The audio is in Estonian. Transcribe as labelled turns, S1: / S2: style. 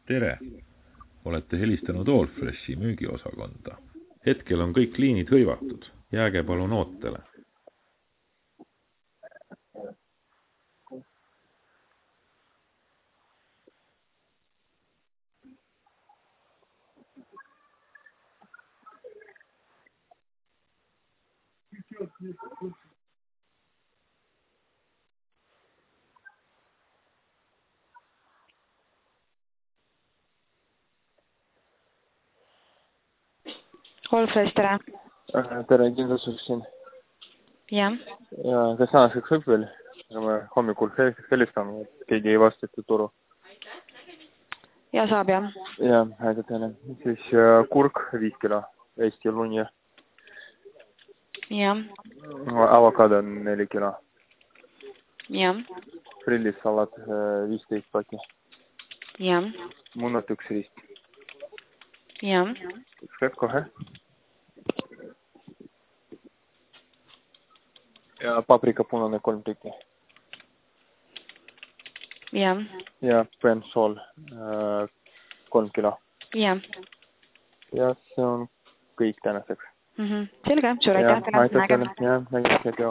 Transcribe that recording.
S1: Tere! Olete helistanud Allfreshi müügiosakonda. Hetkel on kõik liinid hõivatud. Jääge palun ootele.
S2: Allfresh, tere.
S3: Tere, kindlustus siin.
S2: Jah.
S3: Ja kas tänaseks võib veel? Ma hommikul helistan, et keegi ei vastata turu.
S2: Ja saab, jah.
S3: Ja, aitäh teile. Siis kurk 5 kilo, Eesti lunja.
S2: Jah.
S3: Avokado 4 kilo.
S2: Jah.
S3: Frillissalat 15 paki.
S2: Jah.
S3: Munad 1 riist.
S2: Jah.
S3: Üks hetk kohe. Ja paprika punane 3 tükki.
S2: Jah.
S3: Ja pensol 3 kilo.
S2: Jah.
S3: Ja see on kõik tänaseks.
S2: Selge, suur aitäh teile.
S3: Aitäh teile. Ja, nägemist.